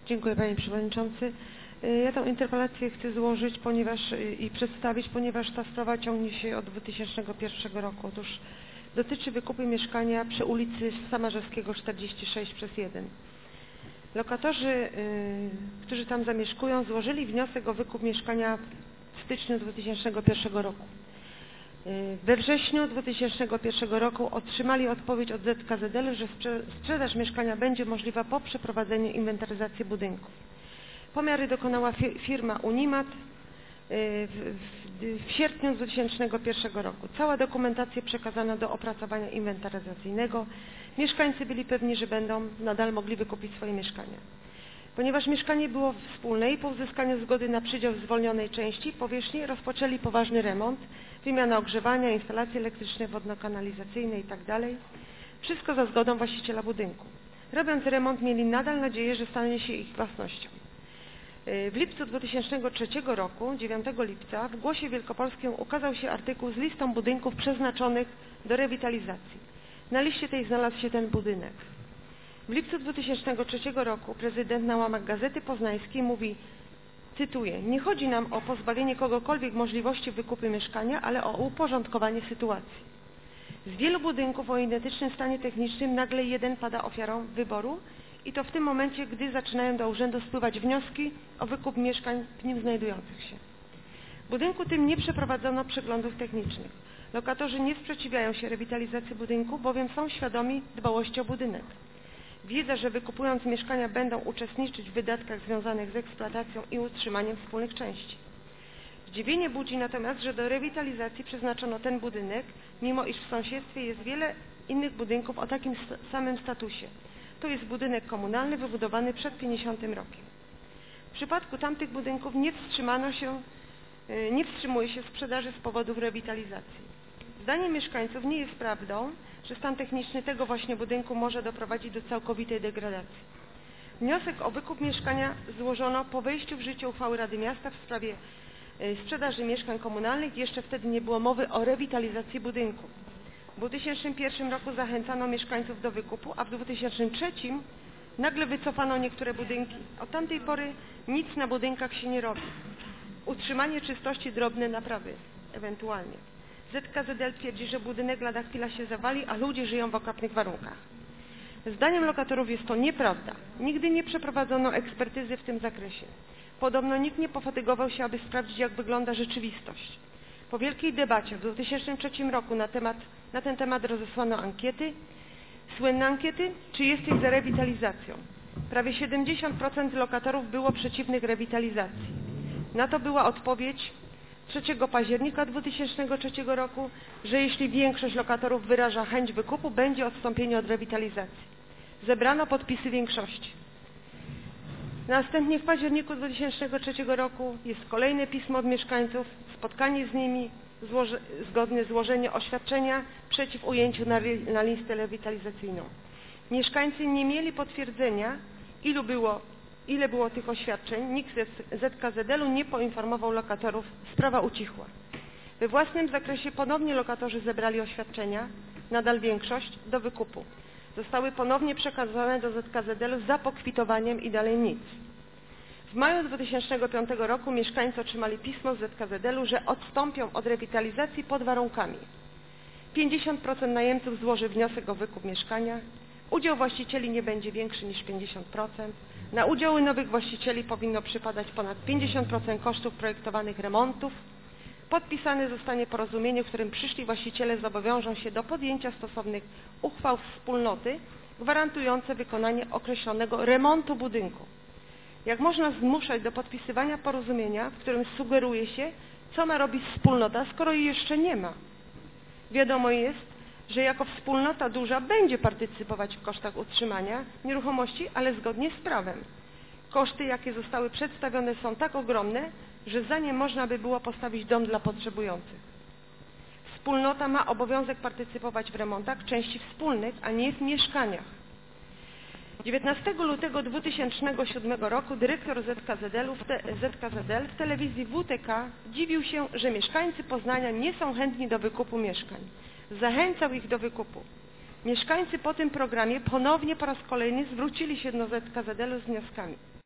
Dziękuję Panie Przewodniczący. Ja tę interpelację chcę złożyć i przedstawić, ponieważ ta sprawa ciągnie się od 2001 roku. Otóż dotyczy wykupu mieszkania przy ulicy Samarzewskiego 46/1. Lokatorzy, którzy tam zamieszkują, złożyli wniosek o wykup mieszkania w styczniu 2001 roku. We wrześniu 2001 roku otrzymali odpowiedź od ZKZL, że sprzedaż mieszkania będzie możliwa po przeprowadzeniu inwentaryzacji budynków. Pomiary dokonała firma Unimat w sierpniu 2001 roku. Cała dokumentacja przekazana do opracowania inwentaryzacyjnego. Mieszkańcy byli pewni, że będą nadal mogli wykupić swoje mieszkania. Ponieważ mieszkanie było wspólne i po uzyskaniu zgody na przydział zwolnionej części powierzchni rozpoczęli poważny remont, wymiana ogrzewania, instalacje elektryczne, wodno-kanalizacyjne itd. Wszystko za zgodą właściciela budynku. Robiąc remont mieli nadal nadzieję, że stanie się ich własnością. W lipcu 2003 roku, 9 lipca, w Głosie Wielkopolskim ukazał się artykuł z listą budynków przeznaczonych do rewitalizacji. Na liście tej znalazł się ten budynek. W lipcu 2003 roku prezydent na łamach Gazety Poznańskiej mówi, cytuję, nie chodzi nam o pozbawienie kogokolwiek możliwości wykupu mieszkania, ale o uporządkowanie sytuacji. Z wielu budynków o identycznym stanie technicznym nagle jeden pada ofiarą wyboru i to w tym momencie, gdy zaczynają do urzędu spływać wnioski o wykup mieszkań w nim znajdujących się. W budynku tym nie przeprowadzono przeglądów technicznych. Lokatorzy nie sprzeciwiają się rewitalizacji budynku, bowiem są świadomi dbałości o budynek. Wiedza, że wykupując mieszkania będą uczestniczyć w wydatkach związanych z eksploatacją i utrzymaniem wspólnych części. Zdziwienie budzi natomiast, że do rewitalizacji przeznaczono ten budynek, mimo iż w sąsiedztwie jest wiele innych budynków o takim samym statusie. To jest budynek komunalny wybudowany przed 50 rokiem. W przypadku tamtych budynków nie wstrzymuje się sprzedaży z powodów rewitalizacji. Zdaniem mieszkańców nie jest prawdą, że stan techniczny tego właśnie budynku może doprowadzić do całkowitej degradacji. Wniosek o wykup mieszkania złożono po wejściu w życie uchwały Rady Miasta w sprawie sprzedaży mieszkań komunalnych. Jeszcze wtedy nie było mowy o rewitalizacji budynku. W 2001 roku zachęcano mieszkańców do wykupu, a w 2003 nagle wycofano niektóre budynki. Od tamtej pory nic na budynkach się nie robi. Utrzymanie czystości, drobne naprawy ewentualnie. ZKZL twierdzi, że budynek lada chwila się zawali, a ludzie żyją w okropnych warunkach. Zdaniem lokatorów jest to nieprawda. Nigdy nie przeprowadzono ekspertyzy w tym zakresie. Podobno nikt nie pofatygował się, aby sprawdzić, jak wygląda rzeczywistość. Po wielkiej debacie w 2003 roku na ten temat rozesłano ankiety. Słynne ankiety, czy jesteś za rewitalizacją? Prawie 70% lokatorów było przeciwnych rewitalizacji. Na to była odpowiedź 3 października 2003 roku, że jeśli większość lokatorów wyraża chęć wykupu, będzie odstąpienie od rewitalizacji. Zebrano podpisy większości. Następnie w październiku 2003 roku jest kolejne pismo od mieszkańców, spotkanie z nimi, zgodne złożenie oświadczenia przeciw ujęciu na listę rewitalizacyjną. Mieszkańcy nie mieli potwierdzenia, ile było tych oświadczeń, nikt z ZKZL-u nie poinformował lokatorów, sprawa ucichła. We własnym zakresie ponownie lokatorzy zebrali oświadczenia, nadal większość, do wykupu. Zostały ponownie przekazane do ZKZL-u za pokwitowaniem i dalej nic. W maju 2005 roku mieszkańcy otrzymali pismo z ZKZL-u, że odstąpią od rewitalizacji pod warunkami. 50% najemców złoży wniosek o wykup mieszkania, udział właścicieli nie będzie większy niż 50%, na udziały nowych właścicieli powinno przypadać ponad 50% kosztów projektowanych remontów, podpisane zostanie porozumienie, w którym przyszli właściciele zobowiążą się do podjęcia stosownych uchwał wspólnoty gwarantujące wykonanie określonego remontu budynku. Jak można zmuszać do podpisywania porozumienia, w którym sugeruje się, co ma robić wspólnota, skoro jej jeszcze nie ma? Wiadomo jest, że jako wspólnota duża będzie partycypować w kosztach utrzymania nieruchomości, ale zgodnie z prawem. Koszty, jakie zostały przedstawione, są tak ogromne, że za nie można by było postawić dom dla potrzebujących. Wspólnota ma obowiązek partycypować w remontach części wspólnych, a nie w mieszkaniach. 19 lutego 2007 roku dyrektor ZKZL w telewizji WTK dziwił się, że mieszkańcy Poznania nie są chętni do wykupu mieszkań. Zachęcał ich do wykupu. Mieszkańcy po tym programie ponownie po raz kolejny zwrócili się do ZKZL-u z wnioskami.